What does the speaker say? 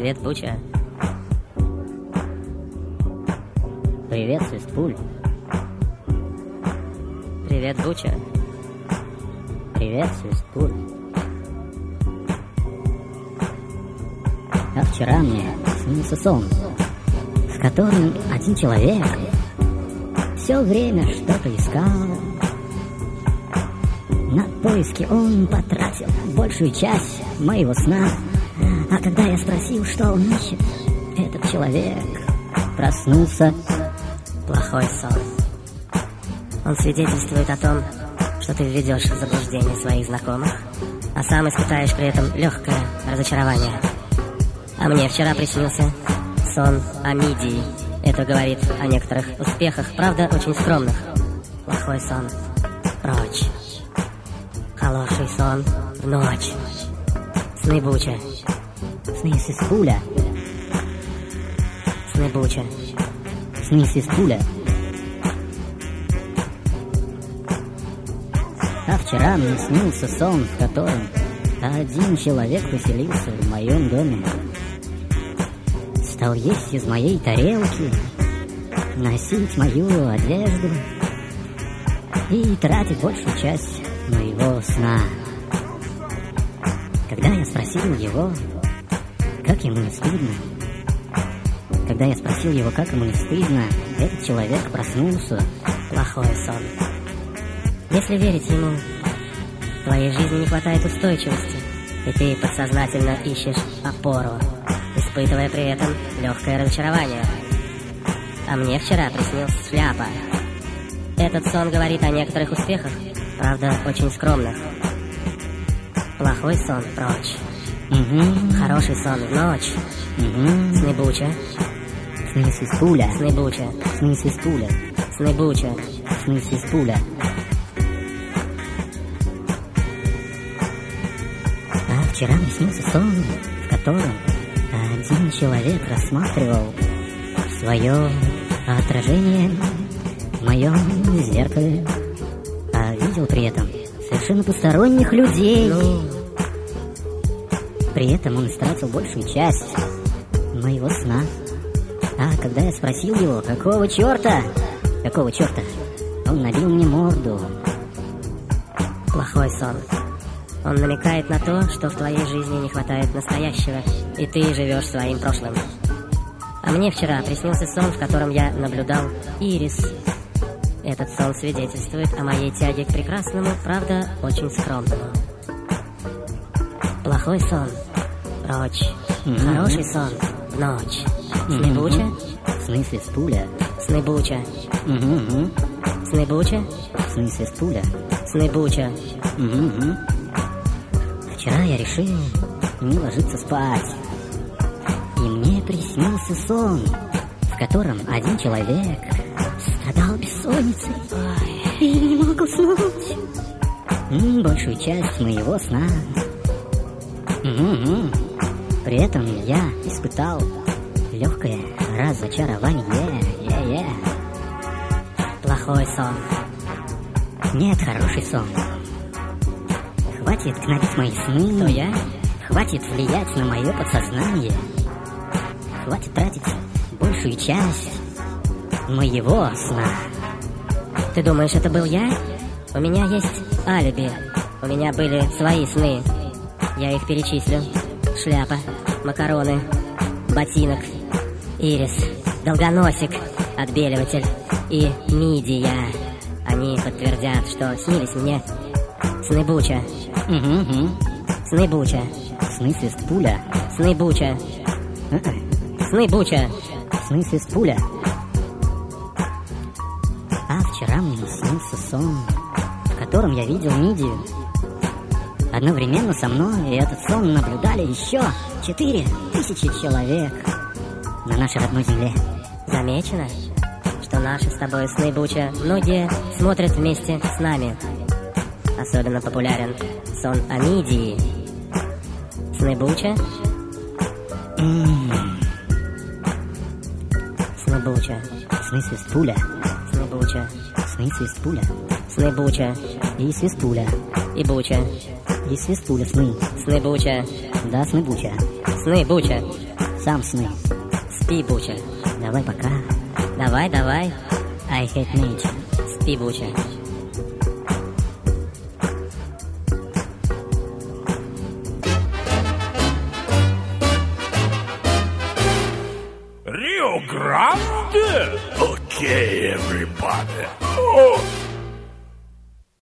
Привет, Буча. Привет, Свистпуль. Привет, Буча. Привет, Свистпуль. А вчера мне снился сон, в котором один человек все время что-то искал. На поиски он потратил большую часть моего сна. А когда я спросил, что он ищет, этот человек проснулся. Плохой сон. Он свидетельствует о том, что ты введешь в заблуждение своих знакомых, а сам испытаешь при этом легкое разочарование. А мне вчера приснился сон о мидии. Это говорит о некоторых успехах, правда, очень скромных. Плохой сон. Прочь. Хороший сон в ночь. Сны Буча. Сны Свистпуля. Сны Буча. Сны Свистпуля. А вчера мне снился сон, в котором один человек поселился в моем доме. Стал есть из моей тарелки, носить мою одежду и тратить большую часть моего сна. Когда я спросил его, как ему не стыдно, этот человек проснулся. Плохой сон. Если верить ему, в твоей жизни не хватает устойчивости, и ты подсознательно ищешь опору, испытывая при этом легкое разочарование. А мне вчера приснилась шляпа. Этот сон говорит о некоторых успехах, правда, очень скромных. Плохой сон прочь. Хороший сон в ночь. Сны Буча. Сны Свистпуля. Сны Буча. Сны Свистпуля. Сны Буча. Сны Свистпуля. А вчера мне снился сон, в котором один человек рассматривал свое отражение в моем зеркале, а видел при этом совершенно посторонних людей. При этом он истратил большую часть моего сна. А когда я спросил его, какого черта, он набил мне морду. Плохой сон. Он намекает на то, что в твоей жизни не хватает настоящего, и ты живешь своим прошлым. А мне вчера приснился сон, в котором я наблюдал ирис. Этот сон свидетельствует о моей тяге к прекрасному, правда, очень скромному. Плохой сон. Прочь. Хороший сон. В ночь. Сны Буча. Сны Свистпуля. Сны Буча. Сны Буча. Сны Свистпуля. Сны Буча. Вчера я решил не ложиться спать. И мне приснился сон, в котором один человек страдал бессонницей и не мог уснуть большую часть моего сна. При этом я испытал легкое разочарование. Плохой сон. Нет, хороший сон. Хватит гнобить мои сны. Кто я? Хватит влиять на мое подсознание. Хватит тратить большую часть моего сна. Ты думаешь, это был я? У меня есть алиби. У меня были свои сны. Я их перечислю. Шляпа, макароны, ботинок, ирис, долгоносик, отбеливатель и мидия. Они подтвердят, что снились мне сны Буча. Сны Буча. Сны Свистпуля. Сны Буча. Сны Буча. Сны Свистпуля. А вчера мне снился сон, в котором я видел мидию. Одновременно со мной этот сон наблюдали еще 4000 человек на нашей родной земле. Замечено, что наши с тобой сны Буча многие смотрят вместе с нами. Особенно популярен сон о мидии. Сны Буча. Сны Буча. Сны Свистпуля. Сны Буча. Сны Свистпуля. Сны Буча. И Свистпуля. И Буча. И Свистпуля сны. Сны Буча. Да, сны Буча. Сны Буча. Сам сны. Спи, Буча. Давай пока. Давай, давай. I hate nature. Спи, Буча. Rio Grande? Okay, everybody. Oh.